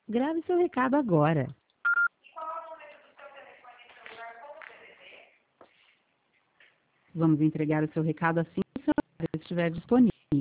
Grave seu recado agora. Vamos entregar o seu recado assim que o seu horário estiver disponível.